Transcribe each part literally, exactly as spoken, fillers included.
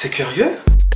C'est curieux.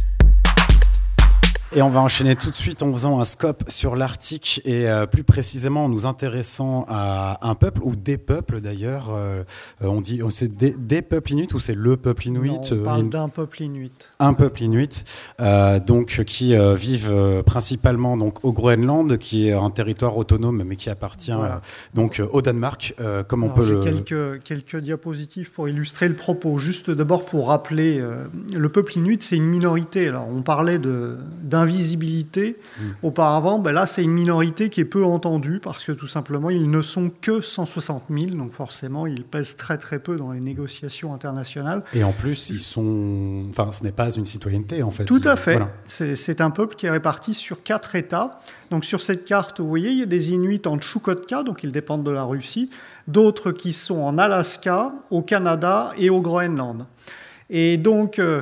Et on va enchaîner tout de suite en faisant un scope sur l'Arctique et euh, plus précisément en nous intéressant à un peuple ou des peuples d'ailleurs. Euh, on dit c'est des, des peuples inuits ou c'est le peuple inuit? Non, on parle euh, d'un peuple inuit. Un peuple inuit, euh, donc qui euh, vivent euh, principalement donc au Groenland, qui est un territoire autonome mais qui appartient voilà. euh, donc euh, au Danemark, euh, comme Alors, on peut j'ai le. quelques quelques diapositives pour illustrer le propos. Juste d'abord pour rappeler, euh, le peuple inuit c'est une minorité. Alors on parlait de d'invisibilité mmh. auparavant, ben là c'est une minorité qui est peu entendue parce que tout simplement ils ne sont que cent soixante mille, donc forcément ils pèsent très très peu dans les négociations internationales. Et en plus ils sont, enfin ce n'est pas une citoyenneté en fait. Tout à ils... fait. Voilà. C'est, c'est un peuple qui est réparti sur quatre États. Donc sur cette carte, vous voyez, il y a des Inuits en Tchoukotka, donc ils dépendent de la Russie, d'autres qui sont en Alaska, au Canada et au Groenland. Et donc euh,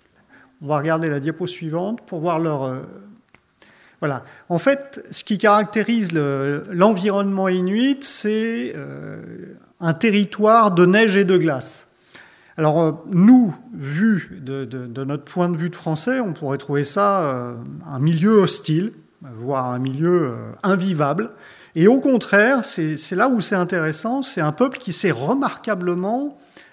on va regarder la diapo suivante pour voir leur... Euh, voilà. En fait, ce qui caractérise le, l'environnement inuit, c'est euh, un territoire de neige et de glace. Alors, euh, nous, vu de, de, de notre point de vue de Français, on pourrait trouver ça euh, un milieu hostile, voire un milieu euh, invivable. Et au contraire, c'est, c'est là où c'est intéressant, c'est un peuple qui s'est remarquablement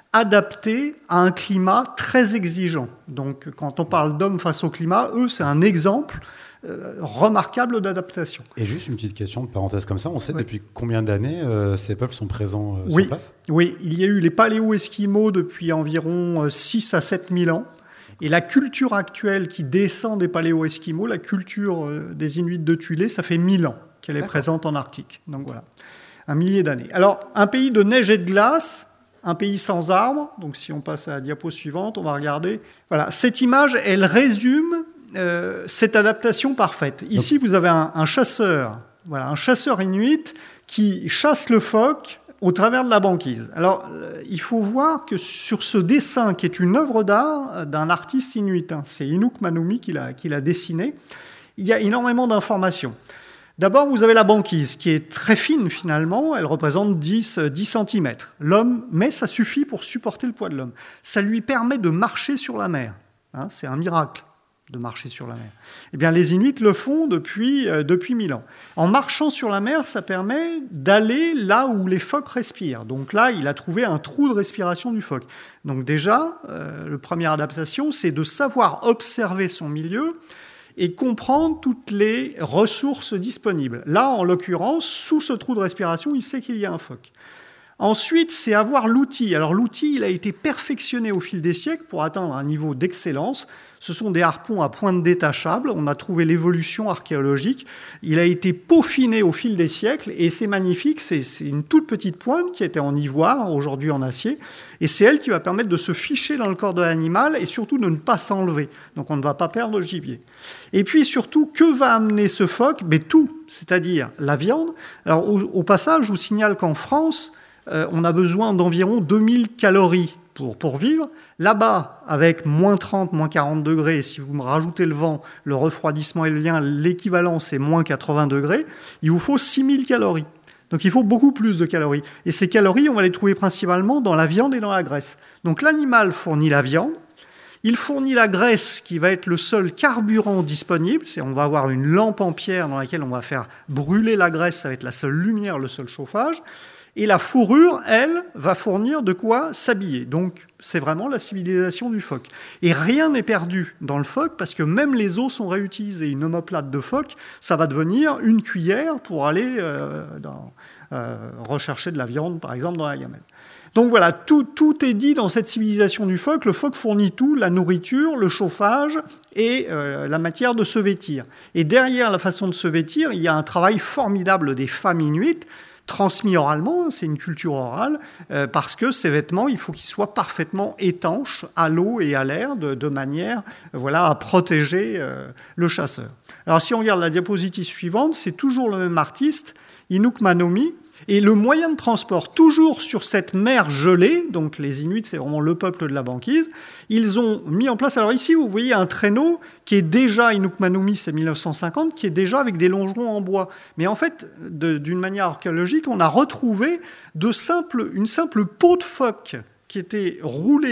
adapté à un climat très exigeant. Donc, quand on parle d'hommes face au climat, eux, c'est un exemple euh, remarquable d'adaptation. Et juste une petite question de parenthèse comme ça, on sait oui. depuis combien d'années euh, ces peuples sont présents euh, oui. sur place ? Oui, il y a eu les paléo-esquimaux depuis environ six à sept mille ans. Et la culture actuelle qui descend des paléo-esquimaux, la culture euh, des Inuits de Thulé, ça fait mille ans qu'elle est D'accord. présente en Arctique. Donc voilà, un millier d'années. Alors, un pays de neige et de glace, un pays sans arbres. Donc, si on passe à la diapo suivante, on va regarder. Voilà, cette image, elle résume euh, cette adaptation parfaite. Ici, vous avez un, un chasseur, voilà, un chasseur inuit qui chasse le phoque au travers de la banquise. Alors, euh, il faut voir que sur ce dessin, qui est une œuvre d'art d'un artiste inuit, hein, c'est Inuk Manumi qui l'a, qui l'a dessiné, il y a énormément d'informations. D'abord, vous avez la banquise, qui est très fine finalement, elle représente dix centimètres. L'homme, mais ça suffit pour supporter le poids de l'homme. Ça lui permet de marcher sur la mer. Hein, c'est un miracle de marcher sur la mer. Eh bien, les Inuits le font depuis, euh, depuis mille ans. En marchant sur la mer, ça permet d'aller là où les phoques respirent. Donc là, il a trouvé un trou de respiration du phoque. Donc déjà, euh, la première adaptation, c'est de savoir observer son milieu et comprendre toutes les ressources disponibles. Là, en l'occurrence, sous ce trou de respiration, il sait qu'il y a un phoque. Ensuite, c'est avoir l'outil. Alors l'outil, il a été perfectionné au fil des siècles pour atteindre un niveau d'excellence. Ce sont des harpons à pointe détachable. On a trouvé l'évolution archéologique. Il a été peaufiné au fil des siècles et c'est magnifique. C'est, c'est une toute petite pointe qui était en ivoire, aujourd'hui en acier. Et c'est elle qui va permettre de se ficher dans le corps de l'animal et surtout de ne pas s'enlever. Donc on ne va pas perdre le gibier. Et puis surtout, que va amener ce phoque ? Mais tout, c'est-à-dire la viande. Alors au, au passage, je vous signale qu'en France, euh, on a besoin d'environ deux mille calories pour, pour vivre. Là-bas, avec moins trente, moins quarante degrés, si vous me rajoutez le vent, le refroidissement et le lien, l'équivalent, c'est moins quatre-vingts degrés, il vous faut six mille calories. Donc il faut beaucoup plus de calories. Et ces calories, on va les trouver principalement dans la viande et dans la graisse. Donc l'animal fournit la viande, il fournit la graisse qui va être le seul carburant disponible. C'est, on va avoir une lampe en pierre dans laquelle on va faire brûler la graisse, ça va être la seule lumière, le seul chauffage. Et la fourrure, elle, va fournir de quoi s'habiller. Donc, c'est vraiment la civilisation du phoque. Et rien n'est perdu dans le phoque, parce que même les os sont réutilisés. Une omoplate de phoque, ça va devenir une cuillère pour aller euh, dans, euh, rechercher de la viande, par exemple, dans la gamelle. Donc voilà, tout, tout est dit dans cette civilisation du phoque. Le phoque fournit tout, la nourriture, le chauffage et euh, la matière de se vêtir. Et derrière la façon de se vêtir, il y a un travail formidable des femmes inuites, transmis oralement, c'est une culture orale, euh, parce que ces vêtements, il faut qu'ils soient parfaitement étanches à l'eau et à l'air, de, de manière euh, voilà, à protéger euh, le chasseur. Alors si on regarde la diapositive suivante, c'est toujours le même artiste, Inuk Manumi, et le moyen de transport, toujours sur cette mer gelée, donc les Inuits, c'est vraiment le peuple de la banquise, ils ont mis en place, alors ici vous voyez un traîneau qui est déjà, Inuk Manumi c'est mille neuf cent cinquante, qui est déjà avec des longerons en bois. Mais en fait, de, d'une manière archéologique, on a retrouvé de simple, une simple peau de phoque qui était roulée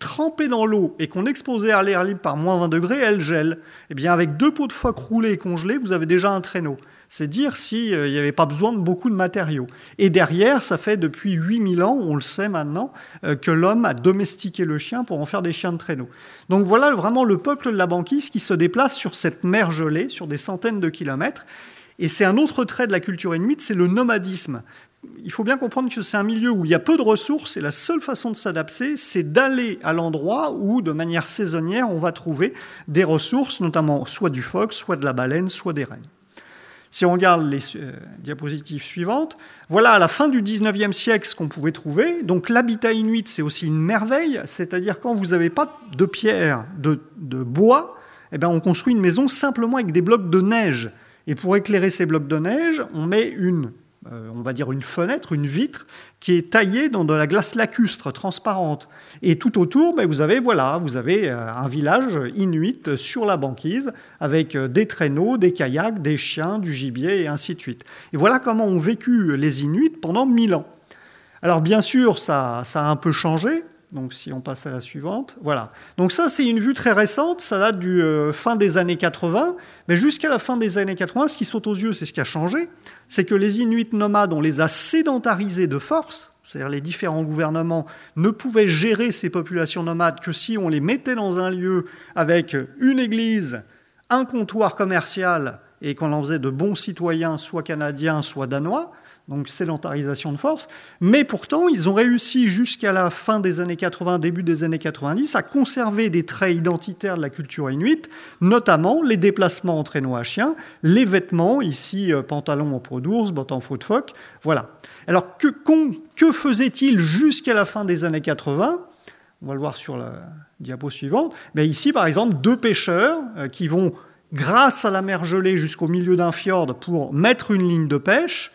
trempée dans l'eau et qu'on exposait à l'air libre par moins vingt degrés, elle gèle. Eh bien, avec deux pots de phoque roulés et congelés, vous avez déjà un traîneau. C'est dire s'il n'y avait pas besoin de beaucoup de matériaux. Et derrière, ça fait depuis huit mille ans, on le sait maintenant, euh, que l'homme a domestiqué le chien pour en faire des chiens de traîneau. Donc voilà vraiment le peuple de la banquise qui se déplace sur cette mer gelée, sur des centaines de kilomètres. Et c'est un autre trait de la culture inuite, c'est le nomadisme. Il faut bien comprendre que c'est un milieu où il y a peu de ressources et la seule façon de s'adapter, c'est d'aller à l'endroit où, de manière saisonnière, on va trouver des ressources, notamment soit du phoque, soit de la baleine, soit des rennes. Si on regarde les euh, diapositives suivantes, voilà à la fin du dix-neuvième siècle ce qu'on pouvait trouver. Donc l'habitat inuit, c'est aussi une merveille, c'est-à-dire quand vous n'avez pas de pierre, de, de bois, eh bien on construit une maison simplement avec des blocs de neige. Et pour éclairer ces blocs de neige, on met une, euh, on va dire une fenêtre, une vitre, qui est taillée dans de la glace lacustre, transparente. Et tout autour, ben, vous avez, voilà, vous avez un village inuit sur la banquise, avec des traîneaux, des kayaks, des chiens, du gibier, et ainsi de suite. Et voilà comment ont vécu les Inuits pendant mille ans. Alors bien sûr, ça, ça a un peu changé. Donc si on passe à la suivante, voilà. Donc ça, c'est une vue très récente, ça date du euh, fin des années quatre-vingts, mais jusqu'à la fin des années quatre-vingts, ce qui saute aux yeux, c'est ce qui a changé, c'est que les Inuits nomades, on les a sédentarisés de force, c'est-à-dire les différents gouvernements ne pouvaient gérer ces populations nomades que si on les mettait dans un lieu avec une église, un comptoir commercial, et qu'on en faisait de bons citoyens, soit canadiens, soit danois, donc sédentarisation de force, mais pourtant, ils ont réussi jusqu'à la fin des années quatre-vingts, début des années quatre-vingt-dix, à conserver des traits identitaires de la culture inuite, notamment les déplacements en traîneau à chien, les vêtements, ici, euh, pantalon en peau d'ours, bottes en faux de phoque, voilà. Alors, que, que faisait-il jusqu'à la fin des années quatre-vingts ? On va le voir sur la diapo suivante. Mais ici, par exemple, deux pêcheurs euh, qui vont, grâce à la mer gelée, jusqu'au milieu d'un fjord pour mettre une ligne de pêche.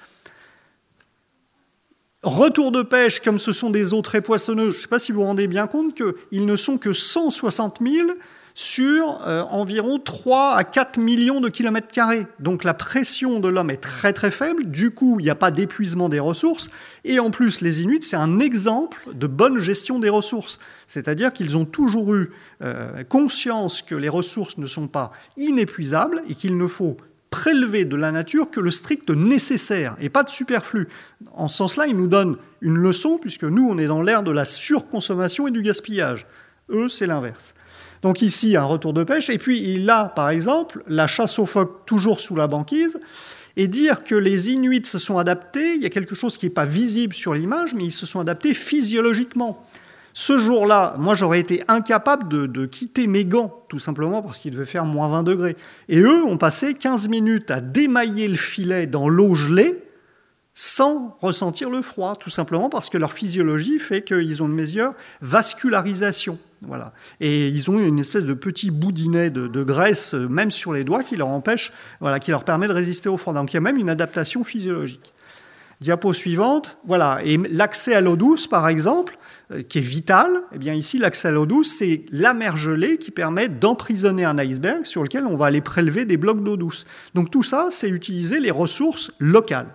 Retour de pêche, comme ce sont des eaux très poissonneuses, je ne sais pas si vous vous rendez bien compte qu'ils ne sont que cent soixante mille sur euh, environ trois à quatre millions de kilomètres carrés. Donc la pression de l'homme est très très faible, du coup il n'y a pas d'épuisement des ressources, et en plus les Inuits, c'est un exemple de bonne gestion des ressources. C'est-à-dire qu'ils ont toujours eu euh, conscience que les ressources ne sont pas inépuisables et qu'il ne faut prélever de la nature que le strict nécessaire et pas de superflu. En ce sens-là, ils nous donnent une leçon puisque nous, on est dans l'ère de la surconsommation et du gaspillage. Eux, c'est l'inverse. Donc ici, un retour de pêche. Et puis là, par exemple, la chasse aux phoques toujours sous la banquise. Et dire que les Inuits se sont adaptés, il y a quelque chose qui n'est pas visible sur l'image, mais ils se sont adaptés physiologiquement. Ce jour-là, moi, j'aurais été incapable de, de quitter mes gants, tout simplement parce qu'il devait faire moins vingt degrés. Et eux ont passé quinze minutes à démailler le filet dans l'eau gelée sans ressentir le froid, tout simplement parce que leur physiologie fait qu'ils ont une meilleure vascularisation. Voilà. Et ils ont une espèce de petit boudinet de, de graisse, même sur les doigts, qui leur empêche, voilà, qui leur permet de résister au froid. Donc il y a même une adaptation physiologique. Diapo suivante, voilà. Et l'accès à l'eau douce, par exemple, euh, qui est vital, eh bien ici, l'accès à l'eau douce, c'est la mer gelée qui permet d'emprisonner un iceberg sur lequel on va aller prélever des blocs d'eau douce. Donc tout ça, c'est utiliser les ressources locales.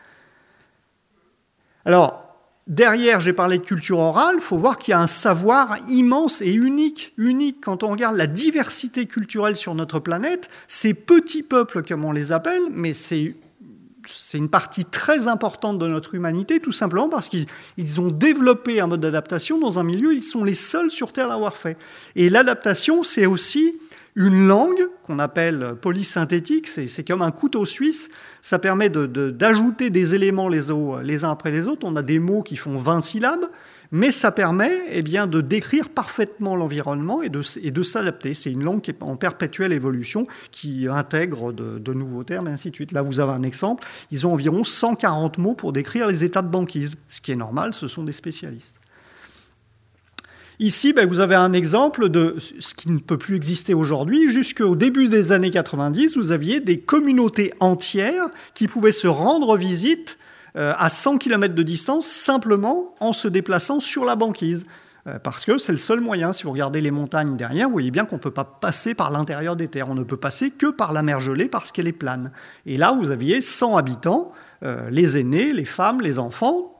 Alors, derrière, j'ai parlé de culture orale, il faut voir qu'il y a un savoir immense et unique. Unique, quand on regarde la diversité culturelle sur notre planète, ces petits peuples, comme on les appelle, mais c'est... c'est une partie très importante de notre humanité, tout simplement parce qu'ils ont développé un mode d'adaptation dans un milieu, ils sont les seuls sur Terre à l'avoir fait. Et l'adaptation, c'est aussi une langue qu'on appelle polysynthétique, c'est, c'est comme un couteau suisse, ça permet de, de, d'ajouter des éléments les, les uns après les autres, on a des mots qui font vingt syllabes, mais ça permet eh bien, de décrire parfaitement l'environnement et de, et de s'adapter. C'est une langue qui est en perpétuelle évolution, qui intègre de, de nouveaux termes, et ainsi de suite. Là, vous avez un exemple. Ils ont environ cent quarante mots pour décrire les états de banquise. Ce qui est normal, ce sont des spécialistes. Ici, ben, vous avez un exemple de ce qui ne peut plus exister aujourd'hui. Jusqu'au début des années quatre-vingt-dix, vous aviez des communautés entières qui pouvaient se rendre visite à cent kilomètres de distance, simplement en se déplaçant sur la banquise. Parce que c'est le seul moyen. Si vous regardez les montagnes derrière, vous voyez bien qu'on ne peut pas passer par l'intérieur des terres. On ne peut passer que par la mer gelée parce qu'elle est plane. Et là, vous aviez cent habitants, euh, les aînés, les femmes, les enfants,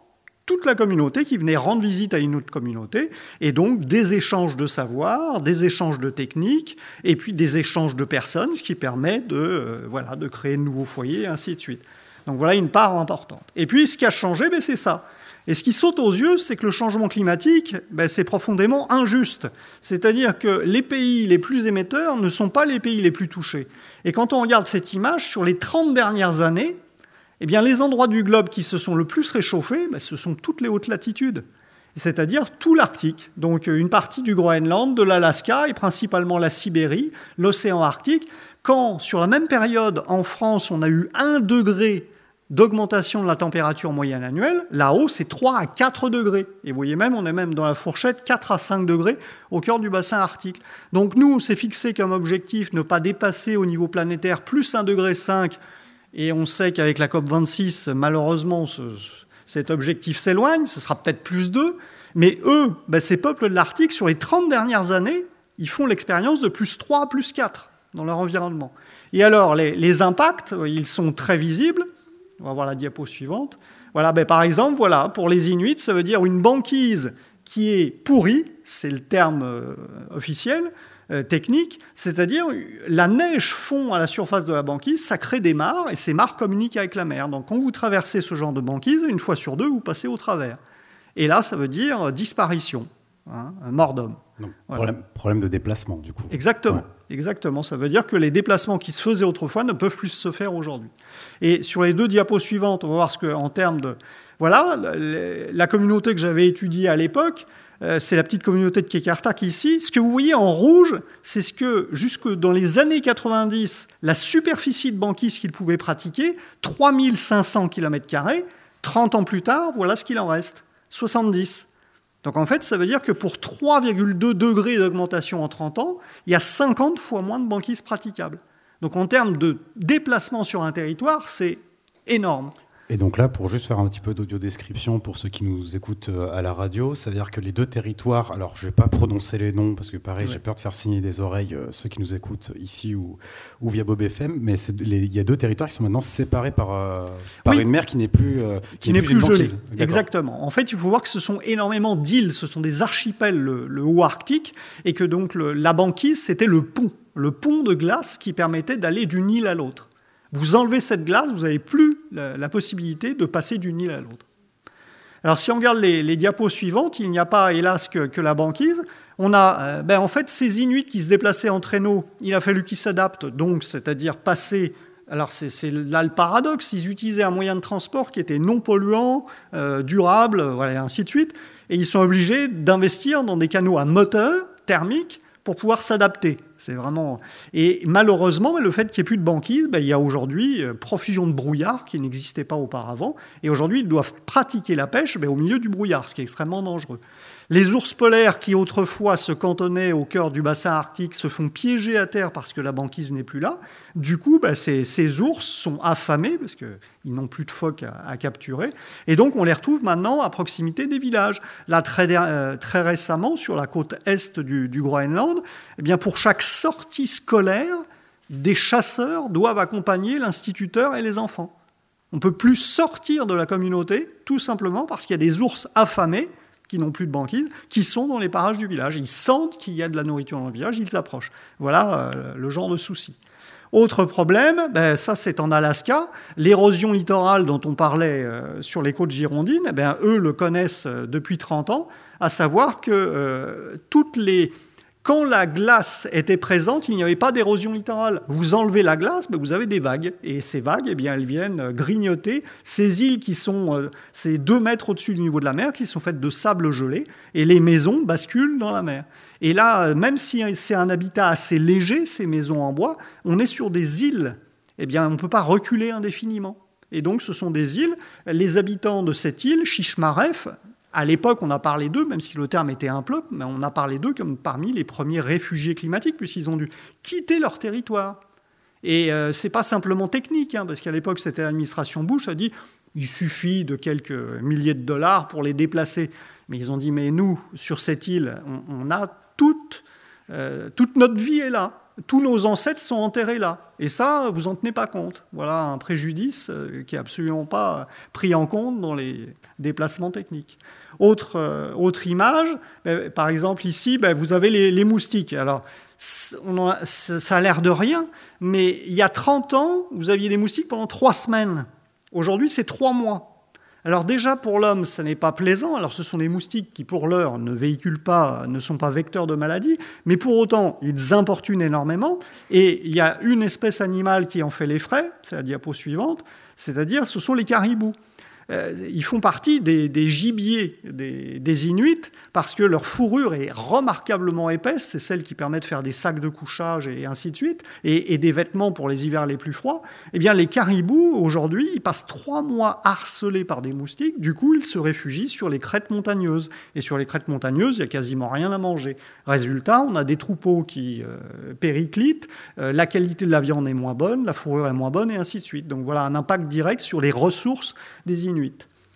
toute la communauté qui venait rendre visite à une autre communauté, et donc des échanges de savoir, des échanges de techniques, et puis des échanges de personnes, ce qui permet de, euh, voilà, de créer de nouveaux foyers, et ainsi de suite. Donc voilà une part importante. Et puis ce qui a changé, ben, c'est ça. Et ce qui saute aux yeux, c'est que le changement climatique, ben, c'est profondément injuste. C'est-à-dire que les pays les plus émetteurs ne sont pas les pays les plus touchés. Et quand on regarde cette image, sur les trente dernières années, eh bien, les endroits du globe qui se sont le plus réchauffés, ben, ce sont toutes les hautes latitudes, c'est-à-dire tout l'Arctique. Donc une partie du Groenland, de l'Alaska et principalement la Sibérie, l'océan Arctique. Quand, sur la même période, en France, on a eu un degré d'augmentation de la température moyenne annuelle, là-haut, c'est trois à quatre degrés. Et vous voyez même, on est même dans la fourchette quatre à cinq degrés au cœur du bassin arctique. Donc nous, on s'est fixé comme objectif ne pas dépasser au niveau planétaire plus un degré cinq. Et on sait qu'avec la COP vingt-six, malheureusement, ce, cet objectif s'éloigne, ce sera peut-être plus deux. Mais eux, ben, ces peuples de l'Arctique, sur les trente dernières années, ils font l'expérience de plus trois, plus quatre dans leur environnement. Et alors, les, les impacts, ils sont très visibles. On va voir la diapo suivante. Voilà, ben, par exemple, voilà, pour les Inuits, ça veut dire une banquise qui est pourrie, c'est le terme euh, officiel, euh, technique, c'est-à-dire la neige fond à la surface de la banquise, ça crée des mares, et ces mares communiquent avec la mer. Donc quand vous traversez ce genre de banquise, une fois sur deux, vous passez au travers. Et là, ça veut dire disparition, hein, mort d'homme. Donc, voilà. problème, problème de déplacement, du coup. Exactement. Ouais. Exactement. Ça veut dire que les déplacements qui se faisaient autrefois ne peuvent plus se faire aujourd'hui. Et sur les deux diapos suivantes, on va voir ce que, en termes de... Voilà, la communauté que j'avais étudiée à l'époque, euh, c'est la petite communauté de Kekarta qui est ici. Ce que vous voyez en rouge, c'est ce que, jusque dans les années quatre-vingt-dix, la superficie de banquise qu'ils pouvaient pratiquer, trois mille cinq cents kilomètres carrés. trente ans plus tard, voilà ce qu'il en reste, soixante-dix. Donc en fait, ça veut dire que pour trois virgule deux degrés d'augmentation en trente ans, il y a cinquante fois moins de banquise praticable. Donc en termes de déplacement sur un territoire, c'est énorme. Et donc là, pour juste faire un petit peu d'audio-description pour ceux qui nous écoutent à la radio, c'est-à-dire que les deux territoires, alors je ne vais pas prononcer les noms parce que pareil, ouais. j'ai peur de faire signer des oreilles euh, ceux qui nous écoutent ici ou, ou via Bob F M, mais il y a deux territoires qui sont maintenant séparés par, euh, par oui. une mer qui n'est plus euh, qui, qui n'est plus, plus gelée. Exactement. En fait, il faut voir que ce sont énormément d'îles, ce sont des archipels, le, le haut Arctique, et que donc le, la banquise, c'était le pont, le pont de glace qui permettait d'aller d'une île à l'autre. Vous enlevez cette glace, vous n'avez plus la, la possibilité de passer d'une île à l'autre. Alors si on regarde les, les diapos suivantes, il n'y a pas, hélas, que, que la banquise. On a, euh, ben, en fait, ces Inuits qui se déplaçaient en traîneau, il a fallu qu'ils s'adaptent, donc, c'est-à-dire passer... Alors c'est, c'est là le paradoxe, ils utilisaient un moyen de transport qui était non polluant, euh, durable, voilà, et ainsi de suite, et ils sont obligés d'investir dans des canaux à moteur thermique pour pouvoir s'adapter. C'est vraiment... Et malheureusement, le fait qu'il n'y ait plus de banquise, ben, il y a aujourd'hui profusion de brouillard qui n'existait pas auparavant. Et aujourd'hui, ils doivent pratiquer la pêche ben, au milieu du brouillard, ce qui est extrêmement dangereux. Les ours polaires qui autrefois se cantonnaient au cœur du bassin arctique se font piéger à terre parce que la banquise n'est plus là. Du coup, ben, ces, ces ours sont affamés parce qu'ils n'ont plus de phoques à, à capturer. Et donc, on les retrouve maintenant à proximité des villages. Là, très, euh, très récemment, sur la côte est du, du Groenland, eh bien, pour chaque sortie scolaire, des chasseurs doivent accompagner l'instituteur et les enfants. On ne peut plus sortir de la communauté, tout simplement parce qu'il y a des ours affamés qui n'ont plus de banquise, qui sont dans les parages du village. Ils sentent qu'il y a de la nourriture dans le village, ils approchent. Voilà euh, le genre de souci. Autre problème, ben, ça c'est en Alaska, l'érosion littorale dont on parlait euh, sur les côtes girondines, ben, eux le connaissent euh, depuis trente ans, à savoir que euh, toutes les... Quand la glace était présente, il n'y avait pas d'érosion littorale. Vous enlevez la glace, ben vous avez des vagues. Et ces vagues, eh bien, elles viennent grignoter ces îles qui sont euh, ces deux mètres au-dessus du niveau de la mer, qui sont faites de sable gelé. Et les maisons basculent dans la mer. Et là, même si c'est un habitat assez léger, ces maisons en bois, on est sur des îles. Eh bien, on ne peut pas reculer indéfiniment. Et donc, ce sont des îles. Les habitants de cette île, Shishmaref, à l'époque, on a parlé d'eux, même si le terme était impropre, mais on a parlé d'eux comme parmi les premiers réfugiés climatiques, puisqu'ils ont dû quitter leur territoire. Et euh, ce n'est pas simplement technique, hein, parce qu'à l'époque, c'était l'administration Bush, a dit il suffit de quelques milliers de dollars pour les déplacer. Mais ils ont dit, mais nous, sur cette île, on, on a toute, euh, toute notre vie est là. tous nos ancêtres sont enterrés là. Et ça, vous n'en tenez pas compte. Voilà un préjudice qui n'est absolument pas pris en compte dans les déplacements techniques. Autre, euh, autre image, ben, par exemple ici, ben, vous avez les, les moustiques. Alors, on a, ça a l'air de rien, mais il y a trente ans, vous aviez des moustiques pendant trois semaines. Aujourd'hui, c'est trois mois. Alors déjà, pour l'homme, ça n'est pas plaisant. Alors ce sont des moustiques qui, pour l'heure, ne véhiculent pas, ne sont pas vecteurs de maladies, mais pour autant, ils importunent énormément. Et il y a une espèce animale qui en fait les frais, c'est la diapo suivante, c'est-à-dire ce sont les caribous. Euh, ils font partie des, des gibiers des, des Inuits parce que leur fourrure est remarquablement épaisse, c'est celle qui permet de faire des sacs de couchage et ainsi de suite, et, et des vêtements pour les hivers les plus froids. Eh bien, les caribous, aujourd'hui, ils passent trois mois harcelés par des moustiques, du coup, ils se réfugient sur les crêtes montagneuses. Et sur les crêtes montagneuses, il n'y a quasiment rien à manger. Résultat, on a des troupeaux qui euh, périclitent, euh, la qualité de la viande est moins bonne, la fourrure est moins bonne, et ainsi de suite. Donc voilà un impact direct sur les ressources des Inuits.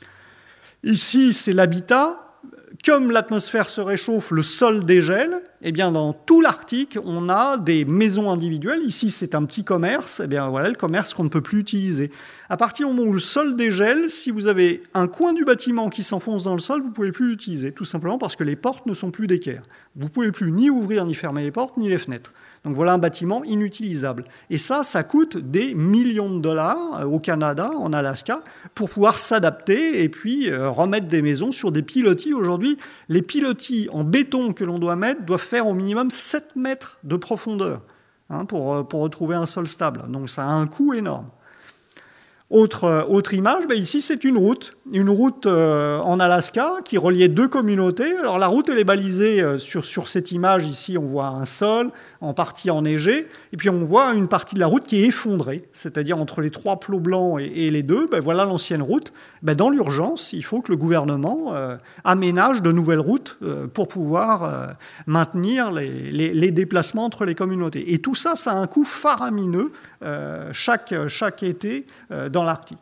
Ici, c'est l'habitat. Comme l'atmosphère se réchauffe, le sol dégèle. Eh bien, dans tout l'Arctique, on a des maisons individuelles. Ici, c'est un petit commerce. Eh bien, voilà le commerce qu'on ne peut plus utiliser. À partir du moment où le sol dégèle, si vous avez un coin du bâtiment qui s'enfonce dans le sol, vous ne pouvez plus l'utiliser, tout simplement parce que les portes ne sont plus d'équerre. Vous ne pouvez plus ni ouvrir ni fermer les portes, ni les fenêtres. Donc voilà un bâtiment inutilisable. Et ça, ça coûte des millions de dollars au Canada, en Alaska, pour pouvoir s'adapter et puis euh, remettre des maisons sur des pilotis. Aujourd'hui, les pilotis en béton que l'on doit mettre doivent faire au minimum sept mètres de profondeur hein, pour, pour retrouver un sol stable. Donc ça a un coût énorme. Autre, autre image, ben ici c'est une route, une route euh, en Alaska qui reliait deux communautés. Alors la route elle est balisée euh, sur, sur cette image, ici on voit un sol en partie enneigé, et puis on voit une partie de la route qui est effondrée, c'est-à-dire entre les trois plots blancs et, et les deux, ben voilà l'ancienne route. Ben dans l'urgence, il faut que le gouvernement euh, aménage de nouvelles routes euh, pour pouvoir euh, maintenir les, les, les déplacements entre les communautés. Et tout ça, ça a un coût faramineux euh, chaque, chaque été euh, dans l'Arctique.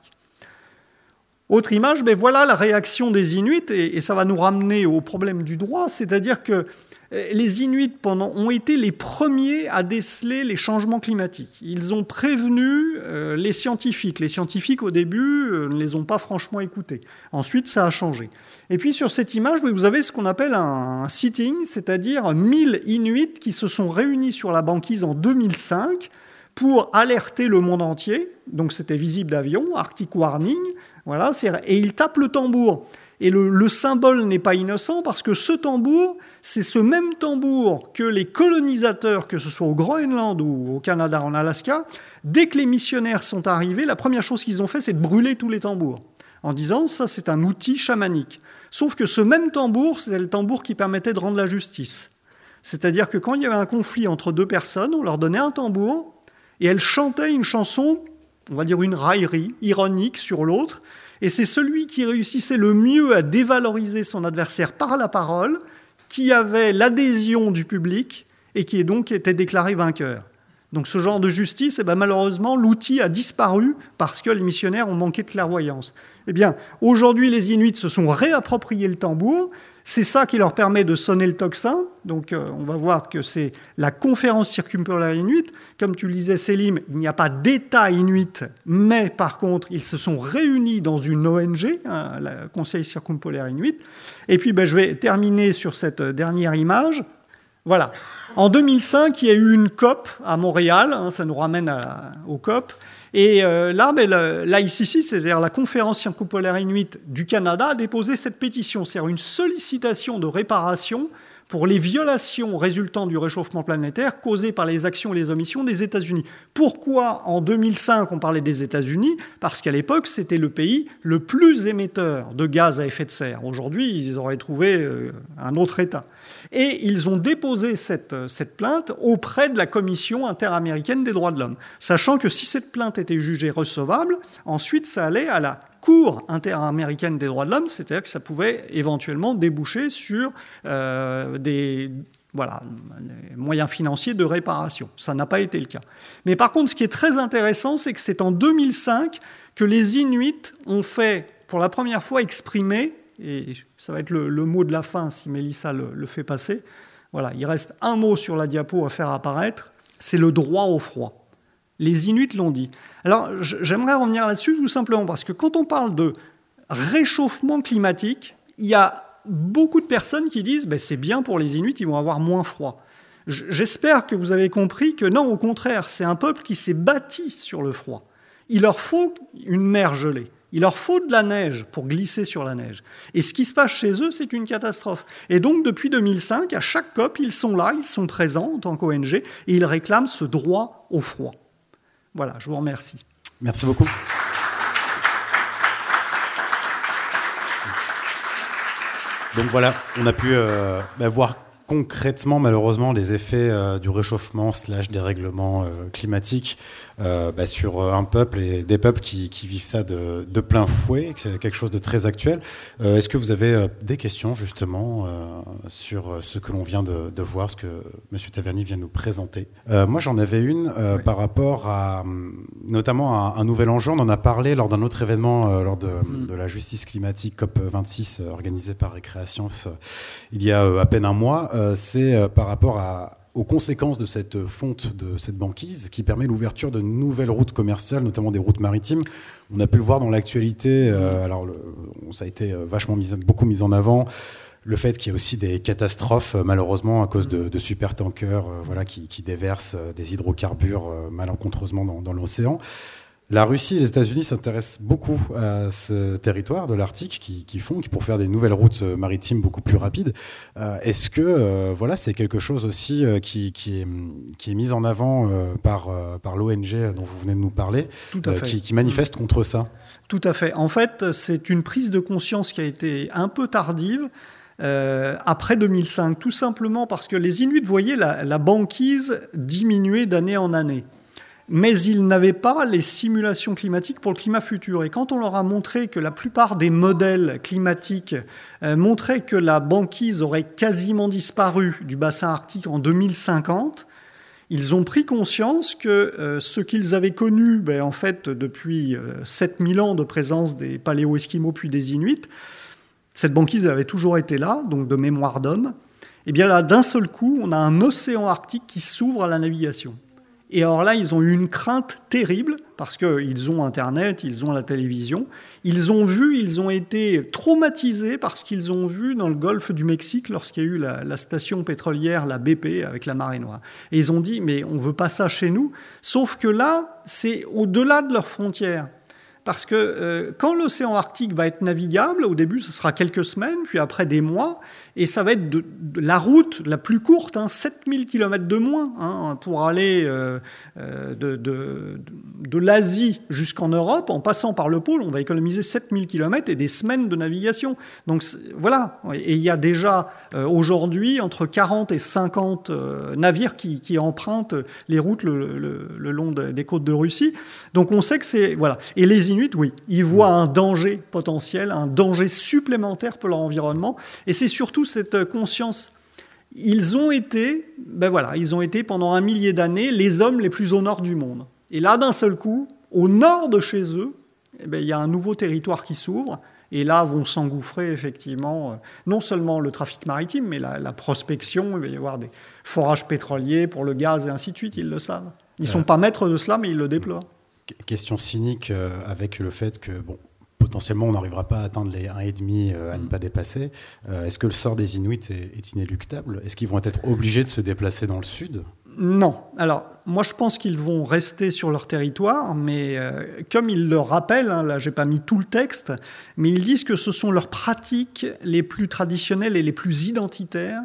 Autre image, ben voilà la réaction des Inuits, et, et ça va nous ramener au problème du droit, c'est-à-dire que les Inuits pendant, ont été les premiers à déceler les changements climatiques. Ils ont prévenu euh, les scientifiques. Les scientifiques, au début, euh, ne les ont pas franchement écoutés. Ensuite, ça a changé. Et puis, sur cette image, vous avez ce qu'on appelle un, un sitting, c'est-à-dire mille Inuits qui se sont réunis sur la banquise en deux mille cinq pour alerter le monde entier. Donc, c'était visible d'avion, Arctic Warning. Voilà, et ils tapent le tambour. Et le, le symbole n'est pas innocent parce que ce tambour, c'est ce même tambour que les colonisateurs, que ce soit au Groenland ou au Canada, en Alaska, dès que les missionnaires sont arrivés, la première chose qu'ils ont fait, c'est de brûler tous les tambours, en disant ça c'est un outil chamanique. Sauf que ce même tambour, c'était le tambour qui permettait de rendre la justice. C'est-à-dire que quand il y avait un conflit entre deux personnes, on leur donnait un tambour et elles chantaient une chanson, on va dire une raillerie ironique sur l'autre. Et c'est celui qui réussissait le mieux à dévaloriser son adversaire par la parole, qui avait l'adhésion du public et qui donc était déclaré vainqueur. Donc ce genre de justice, eh ben, malheureusement, l'outil a disparu parce que les missionnaires ont manqué de clairvoyance. Eh bien, aujourd'hui, les Inuits se sont réappropriés le tambour. C'est ça qui leur permet de sonner le tocsin. Donc, euh, on va voir que c'est la conférence circumpolaire inuite. Comme tu le disais, Célim, il n'y a pas d'État inuit, mais par contre, ils se sont réunis dans une O N G, hein, le Conseil circumpolaire inuit. Et puis, ben, je vais terminer sur cette dernière image. Voilà. En deux mille cinq, il y a eu une COP à Montréal. Hein, ça nous ramène à, au COP. Et euh, là, ben, l'I C C, c'est-à-dire la Conférence circumpolaire inuite du Canada, a déposé cette pétition, c'est-à-dire une sollicitation de réparation pour les violations résultant du réchauffement planétaire causées par les actions et les omissions des États-Unis. Pourquoi en deux mille cinq on parlait des États-Unis ? Parce qu'à l'époque, c'était le pays le plus émetteur de gaz à effet de serre. Aujourd'hui, ils auraient trouvé euh, un autre État. Et ils ont déposé cette, cette plainte auprès de la Commission interaméricaine des droits de l'homme, sachant que si cette plainte était jugée recevable, ensuite ça allait à la Cour interaméricaine des droits de l'homme, c'est-à-dire que ça pouvait éventuellement déboucher sur euh, des, voilà, des moyens financiers de réparation. Ça n'a pas été le cas. Mais par contre, ce qui est très intéressant, c'est que c'est en deux mille cinq que les Inuits ont fait, pour la première fois, exprimer, et ça va être le, le mot de la fin si Mélissa le, le fait passer, voilà, il reste un mot sur la diapo à faire apparaître, c'est le droit au froid. Les Inuits l'ont dit. Alors, j'aimerais revenir là-dessus tout simplement parce que quand on parle de réchauffement climatique, il y a beaucoup de personnes qui disent ben, « c'est bien pour les Inuits, ils vont avoir moins froid ». J'espère que vous avez compris que non, au contraire, c'est un peuple qui s'est bâti sur le froid. Il leur faut une mer gelée. Il leur faut de la neige pour glisser sur la neige. Et ce qui se passe chez eux, c'est une catastrophe. Et donc, depuis deux mille cinq, à chaque COP, ils sont là, ils sont présents en tant qu'O N G, et ils réclament ce droit au froid. Voilà, je vous remercie. Merci beaucoup. Donc voilà, on a pu euh, bah, voir concrètement, malheureusement, les effets euh, du réchauffement slash dérèglement euh, climatique euh, bah, sur euh, un peuple et des peuples qui, qui vivent ça de, de plein fouet. C'est quelque chose de très actuel. Euh, est-ce que vous avez euh, des questions justement euh, sur ce que l'on vient de, de voir, ce que M. Taverny vient nous présenter? euh, Moi, j'en avais une euh, oui. par rapport à notamment à un nouvel enjeu. On en a parlé lors d'un autre événement, euh, lors de, mmh. de la justice climatique COP vingt-six, euh, organisé par Récréation euh, il y a euh, à peine un mois. Euh, c'est euh, par rapport à, aux conséquences de cette fonte, de cette banquise, qui permet l'ouverture de nouvelles routes commerciales, notamment des routes maritimes. On a pu le voir dans l'actualité. Euh, alors, le, ça a été vachement mis, beaucoup mis en avant. Le fait qu'il y ait aussi des catastrophes, malheureusement, à cause de, de supertankers euh, voilà, qui, qui déversent des hydrocarbures euh, malencontreusement dans, dans l'océan. La Russie et les États-Unis s'intéressent beaucoup à ce territoire de l'Arctique qui, qui font qui pour faire des nouvelles routes maritimes beaucoup plus rapides. Euh, est-ce que euh, voilà, c'est quelque chose aussi euh, qui, qui, est, qui est mis en avant euh, par, euh, par l'O N G dont vous venez de nous parler, Tout à euh, fait. qui, qui manifeste contre ça? Tout à fait. En fait, c'est une prise de conscience qui a été un peu tardive. Euh, après deux mille cinq, tout simplement parce que les Inuits voyaient la, la banquise diminuer d'année en année. Mais ils n'avaient pas les simulations climatiques pour le climat futur. Et quand on leur a montré que la plupart des modèles climatiques euh, montraient que la banquise aurait quasiment disparu du bassin arctique en deux mille cinquante, ils ont pris conscience que euh, ce qu'ils avaient connu ben, en fait, depuis euh, sept mille ans de présence des paléo-esquimaux puis des Inuits, cette banquise avait toujours été là, donc de mémoire d'homme. Et bien là, d'un seul coup, on a un océan arctique qui s'ouvre à la navigation. Et alors là, ils ont eu une crainte terrible, parce qu'ils ont Internet, ils ont la télévision. Ils ont vu, ils ont été traumatisés par ce qu'ils ont vu dans le golfe du Mexique lorsqu'il y a eu la, la station pétrolière, la B P, avec la marée noire. Et ils ont dit, mais on ne veut pas ça chez nous. Sauf que là, c'est au-delà de leurs frontières. Parce que euh, quand l'océan Arctique va être navigable, au début, ce sera quelques semaines, puis après des mois, et ça va être de, de la route la plus courte, hein, sept mille kilomètres de moins, hein, pour aller euh, de, de, de l'Asie jusqu'en Europe, en passant par le pôle, on va économiser sept mille kilomètres et des semaines de navigation. Donc voilà, et il y a déjà euh, aujourd'hui entre quarante et cinquante euh, navires qui, qui empruntent les routes le, le, le long de, des côtes de Russie. Donc on sait que c'est... Voilà. Et les Inuits, oui, ils voient un danger potentiel, un danger supplémentaire pour leur environnement, et c'est surtout cette conscience. Ils ont été, ben voilà, ils ont été pendant un millier d'années les hommes les plus au nord du monde. Et là, d'un seul coup, au nord de chez eux, eh ben, il y a un nouveau territoire qui s'ouvre, et là vont s'engouffrer effectivement non seulement le trafic maritime, mais la, la prospection. Il va y avoir des forages pétroliers pour le gaz et ainsi de suite. Ils le savent. Ils ne sont pas maîtres de cela, mais ils le déploient. Question cynique euh, avec le fait que, bon, potentiellement, on n'arrivera pas à atteindre les un virgule cinq euh, à ne pas dépasser. Euh, est-ce que le sort des Inuits est, est inéluctable? Est-ce qu'ils vont être obligés de se déplacer dans le sud? Non. Alors, moi, je pense qu'ils vont rester sur leur territoire, mais euh, comme ils le rappellent, hein, là, je n'ai pas mis tout le texte, mais ils disent que ce sont leurs pratiques les plus traditionnelles et les plus identitaires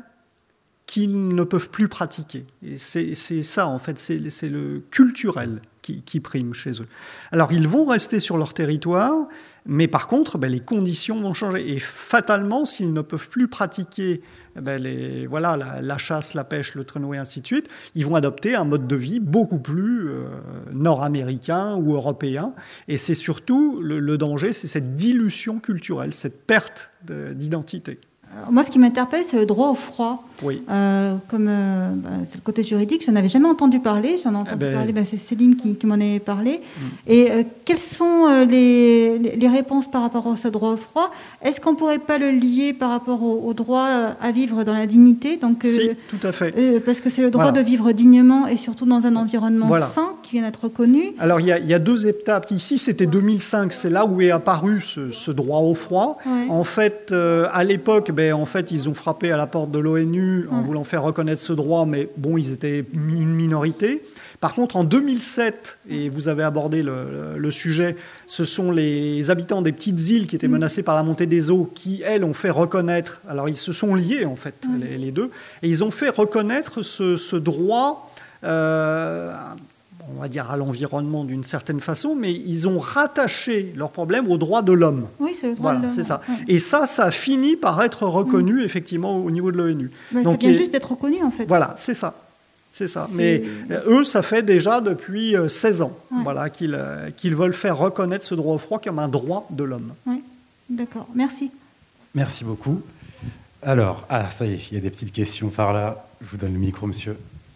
qu'ils ne peuvent plus pratiquer. Et c'est, c'est ça, en fait, c'est, c'est le culturel qui, qui prime chez eux. Alors, ils vont rester sur leur territoire, mais par contre, ben, les conditions vont changer. Et fatalement, s'ils ne peuvent plus pratiquer ben, les, voilà, la, la chasse, la pêche, le traîneau et ainsi de suite, ils vont adopter un mode de vie beaucoup plus euh, nord-américain ou européen. Et c'est surtout le, le danger, c'est cette dilution culturelle, cette perte de, d'identité. Moi, ce qui m'interpelle, c'est le droit au froid. Oui. Euh, comme euh, bah, c'est le côté juridique, je n'en avais jamais entendu parler. J'en ai entendu eh ben... parler, bah, c'est Céline qui, qui m'en avait parlé. Mm. Et euh, quelles sont euh, les, les réponses par rapport à ce droit au froid? Est-ce qu'on ne pourrait pas le lier par rapport au, au droit à vivre dans la dignité? Donc, euh, si, tout à fait. Euh, parce que c'est le droit voilà. de vivre dignement et surtout dans un environnement voilà. sain qui vient d'être reconnu. Alors, il y, y a deux étapes. Ici, c'était deux mille cinq. C'est là où est apparu ce, ce droit au froid. Ouais. En fait, euh, à l'époque, ben, en fait, ils ont frappé à la porte de l'ONU en ouais. voulant faire reconnaître ce droit, mais bon, ils étaient une minorité. Par contre, en deux mille sept, et vous avez abordé le, le sujet, ce sont les habitants des petites îles qui étaient menacés par la montée des eaux qui, elles, ont fait reconnaître, alors ils se sont liés en fait, mmh. les, les deux, et ils ont fait reconnaître ce, ce droit, euh, on va dire à l'environnement d'une certaine façon, mais ils ont rattaché leur problème au droit de l'homme. Oui, c'est le droit voilà, de l'homme. C'est ça. Ouais. Et ça, ça a fini par être reconnu mmh. effectivement au niveau de l'ONU. Bah, c'est bien et... juste d'être reconnu en fait. Voilà, c'est ça. C'est ça. C'est... Mais eux, ça fait déjà depuis seize ans ouais. voilà, qu'ils, euh, qu'ils veulent faire reconnaître ce droit au froid comme un droit de l'homme. Oui, d'accord. Merci. Merci beaucoup. Alors, ah, ça y est, il y a des petites questions par là. Je vous donne le micro, monsieur.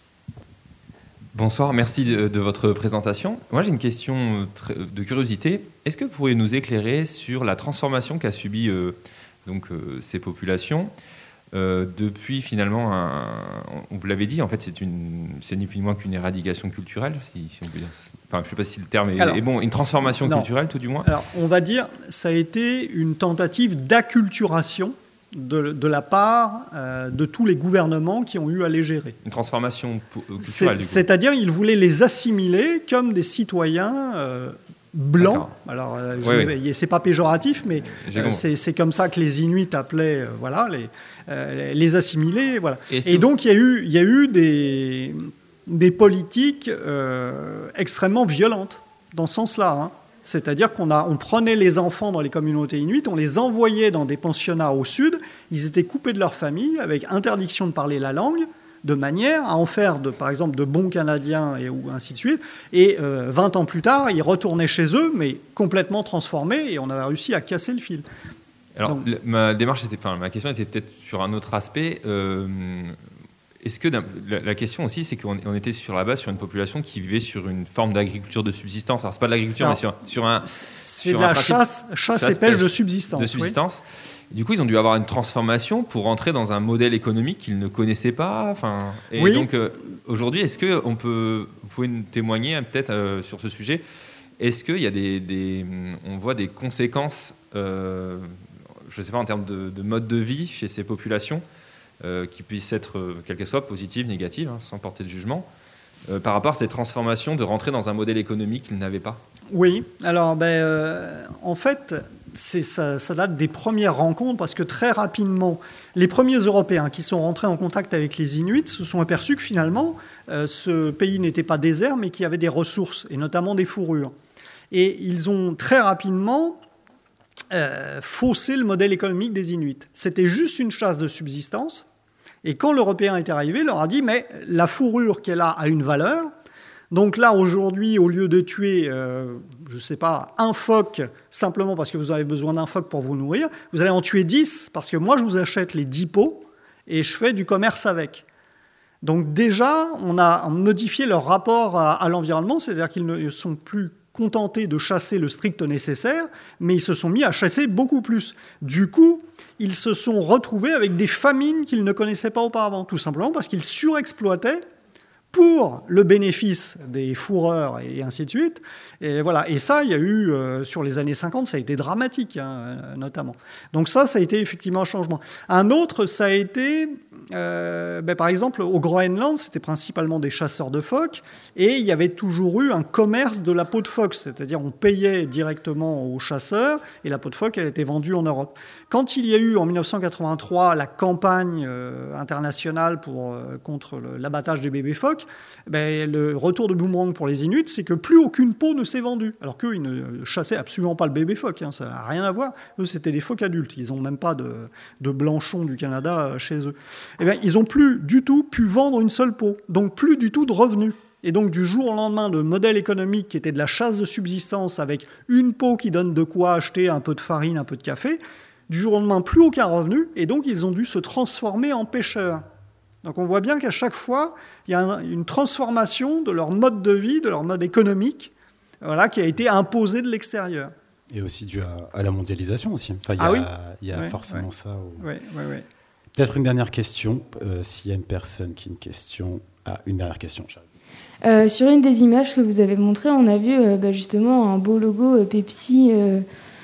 Bonsoir, merci de, de votre présentation. Moi, j'ai une question de curiosité. Est-ce que vous pourriez nous éclairer sur la transformation qu'a subie euh, donc, euh, ces populations Euh, depuis finalement, un, on vous l'avez dit, en fait, c'est, une, c'est ni plus ni moins qu'une éradication culturelle, si, si on peut dire. Enfin, je ne sais pas si le terme est, Alors, est bon, une transformation non. culturelle, tout du moins. Alors, on va dire, ça a été une tentative d'acculturation de, de la part euh, de tous les gouvernements qui ont eu à les gérer. Une transformation culturelle, c'est, du coup. C'est-à-dire, ils voulaient les assimiler comme des citoyens. Euh, blanc, alors euh, je oui, vais, oui. c'est pas péjoratif, mais euh, c'est, c'est comme ça que les Inuits appelaient, euh, voilà, les, euh, les assimilés, voilà. Et, Et donc il y a eu, il y a eu des, des politiques euh, extrêmement violentes dans ce sens-là. Hein. C'est-à-dire qu'on a, on prenait les enfants dans les communautés inuites, on les envoyait dans des pensionnats au sud, ils étaient coupés de leur famille avec interdiction de parler la langue, de manière à en faire, de, par exemple, de bons Canadiens et ou ainsi de suite. Et euh, vingt ans plus tard, ils retournaient chez eux, mais complètement transformés, et on avait réussi à casser le fil. Alors, Donc, le, ma démarche était, enfin, ma question était peut-être sur un autre aspect. Euh, est-ce que la, la question aussi, c'est qu'on on était sur la base sur une population qui vivait sur une forme d'agriculture de subsistance. Alors, c'est pas de l'agriculture, Alors, mais sur, sur un. C'est sur de la chasse, chasse, chasse et pêche de subsistance. De subsistance. Oui. Du coup, ils ont dû avoir une transformation pour entrer dans un modèle économique qu'ils ne connaissaient pas. Enfin, et oui. donc, euh, aujourd'hui, est-ce que on peut, vous pouvez nous témoigner peut-être euh, sur ce sujet? Est-ce qu'il y a des, des, on voit des conséquences, euh, je ne sais pas, en termes de, de mode de vie chez ces populations, euh, qui puissent être, euh, quelles qu'elles soient, positives, négatives, hein, sans porter de jugement, euh, par rapport à cette transformation de rentrer dans un modèle économique qu'ils n'avaient pas? Oui. Alors, ben, euh, en fait. C'est, ça, ça date des premières rencontres parce que très rapidement, les premiers Européens qui sont rentrés en contact avec les Inuits se sont aperçus que finalement, euh, ce pays n'était pas désert, mais qu'il y avait des ressources, et notamment des fourrures. Et ils ont très rapidement euh, faussé le modèle économique des Inuits. C'était juste une chasse de subsistance. Et quand l'Européen est arrivé, il leur a dit, mais la fourrure qu'elle a a une valeur. Donc là, aujourd'hui, au lieu de tuer, euh, je ne sais pas, un phoque simplement parce que vous avez besoin d'un phoque pour vous nourrir, vous allez en tuer dix parce que moi, je vous achète les dix pots et je fais du commerce avec. Donc déjà, on a modifié leur rapport à, à l'environnement, c'est-à-dire qu'ils ne sont plus contentés de chasser le strict nécessaire, mais ils se sont mis à chasser beaucoup plus. Du coup, ils se sont retrouvés avec des famines qu'ils ne connaissaient pas auparavant, tout simplement parce qu'ils surexploitaient pour le bénéfice des fourreurs et ainsi de suite. Et voilà. Et ça, il y a eu, euh, sur les années cinquante, ça a été dramatique, hein, notamment. Donc ça, ça a été effectivement un changement. Un autre, ça a été, euh, ben, par exemple, au Groenland, c'était principalement des chasseurs de phoques, et il y avait toujours eu un commerce de la peau de phoque, c'est-à-dire on payait directement aux chasseurs, et la peau de phoque, elle était vendue en Europe. Quand il y a eu, en dix-neuf cent quatre-vingt-trois, la campagne euh, internationale pour, euh, contre le, l'abattage des bébés phoques, ben, le retour de boomerang pour les Inuits, c'est que plus aucune peau ne s'est vendue. Alors qu'eux, ils ne chassaient absolument pas le bébé phoque, hein, ça n'a rien à voir. Eux, c'était des phoques adultes. Ils n'ont même pas de, de blanchon du Canada chez eux. Eh bien, ils n'ont plus du tout pu vendre une seule peau, donc plus du tout de revenus. Et donc, du jour au lendemain, le modèle économique qui était de la chasse de subsistance avec une peau qui donne de quoi acheter un peu de farine, un peu de café, du jour au lendemain, plus aucun revenu, et donc ils ont dû se transformer en pêcheurs. Donc on voit bien qu'à chaque fois, il y a une transformation de leur mode de vie, de leur mode économique, voilà, qui a été imposée de l'extérieur. Et aussi dû à, à la mondialisation aussi. Enfin, il y a, ah oui il y a ouais, forcément ouais. ça. Où... Ouais, ouais, ouais. Peut-être une dernière question, euh, s'il y a une personne qui a une question. Ah, une dernière question, j'arrive. Euh, sur une des images que vous avez montrées, on a vu euh, bah, justement un beau logo euh, Pepsi euh,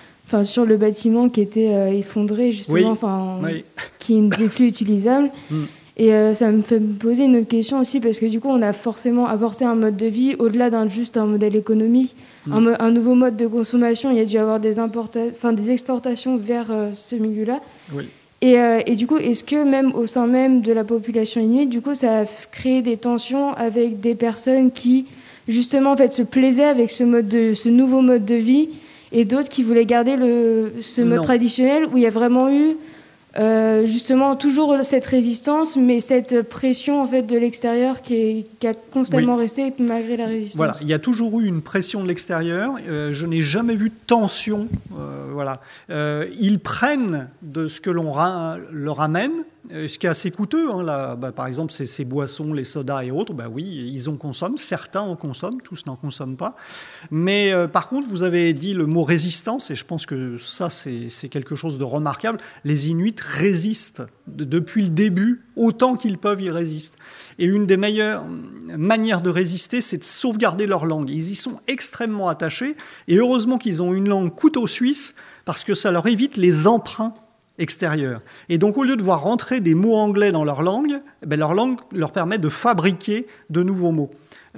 sur le bâtiment qui était euh, effondré, justement, oui. oui. qui n'est plus utilisable. Mm. Et euh, ça me fait poser une autre question aussi, parce que du coup, on a forcément apporté un mode de vie au-delà d'un juste un modèle économique, mm. un, mo- un nouveau mode de consommation. Il y a dû y avoir des, importa- enfin, des exportations vers euh, ce milieu-là. Oui. Et, euh, et du coup, est-ce que même au sein même de la population inuite, du coup, ça a créé des tensions avec des personnes qui, justement, en fait, se plaisaient avec ce, mode de, ce nouveau mode de vie, et d'autres qui voulaient garder le, ce mode non. traditionnel, où il y a vraiment eu, euh, justement, toujours cette résistance, mais cette pression, en fait, de l'extérieur qui, est, qui a constamment oui. resté malgré la résistance. Voilà, il y a toujours eu une pression de l'extérieur. Euh, je n'ai jamais vu de tension. Euh, voilà. Euh, ils prennent de ce que l'on ra- leur amène, euh, ce qui est assez coûteux. Hein, là, bah, par exemple, ces, ces boissons, les sodas et autres, bah oui, ils en consomment. Certains en consomment, tous n'en consomment pas. Mais euh, par contre, vous avez dit le mot résistance, et je pense que ça, c'est, c'est quelque chose de remarquable. Les Inuits résistent de, depuis le début, autant qu'ils peuvent, ils résistent. Et une des meilleures manières de résister, c'est de sauvegarder leur langue. Ils y sont extrêmement attachés, et heureusement qu'ils ont une langue couteau suisse, parce que ça leur évite les emprunts extérieurs. Et donc, au lieu de voir rentrer des mots anglais dans leur langue, eh bien, leur langue leur permet de fabriquer de nouveaux mots.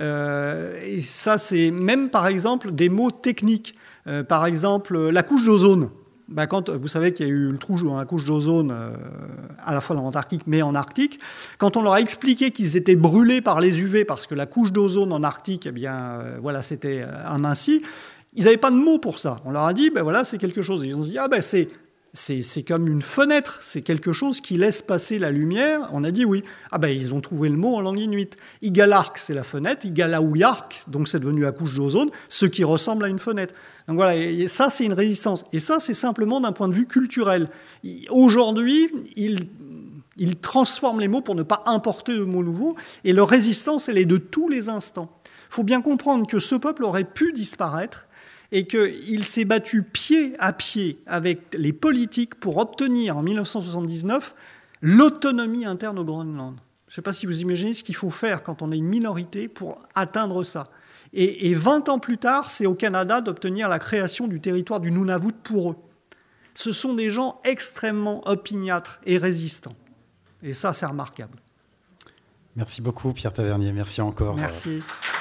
Euh, et ça, c'est même, par exemple, des mots techniques. Euh, par exemple, la couche d'ozone. Ben quand, vous savez qu'il y a eu le trou dans la couche d'ozone euh, à la fois dans l'Antarctique mais en Arctique. Quand on leur a expliqué qu'ils étaient brûlés par les U V parce que la couche d'ozone en Arctique, eh bien, euh, voilà, c'était aminci, ils n'avaient pas de mots pour ça. On leur a dit, ben voilà, c'est quelque chose. Ils ont dit, ah ben c'est... C'est, c'est comme une fenêtre, c'est quelque chose qui laisse passer la lumière. On a dit oui. Ah ben ils ont trouvé le mot en langue inuite. Igalark, c'est la fenêtre. Igalaouyark, donc c'est devenu la couche d'ozone, ce qui ressemble à une fenêtre. Donc voilà, et ça c'est une résistance. Et ça c'est simplement d'un point de vue culturel. Aujourd'hui, ils, ils transforment les mots pour ne pas importer de mots nouveaux. Et leur résistance, elle est de tous les instants. Il faut bien comprendre que ce peuple aurait pu disparaître, et qu'il s'est battu pied à pied avec les politiques pour obtenir, en dix-neuf cent soixante-dix-neuf, l'autonomie interne au Groenland. Je ne sais pas si vous imaginez ce qu'il faut faire quand on est une minorité pour atteindre ça. Et, et vingt ans plus tard, c'est au Canada d'obtenir la création du territoire du Nunavut pour eux. Ce sont des gens extrêmement opiniâtres et résistants. Et ça, c'est remarquable. Merci beaucoup, Pierre Tavernier. Merci encore. Merci.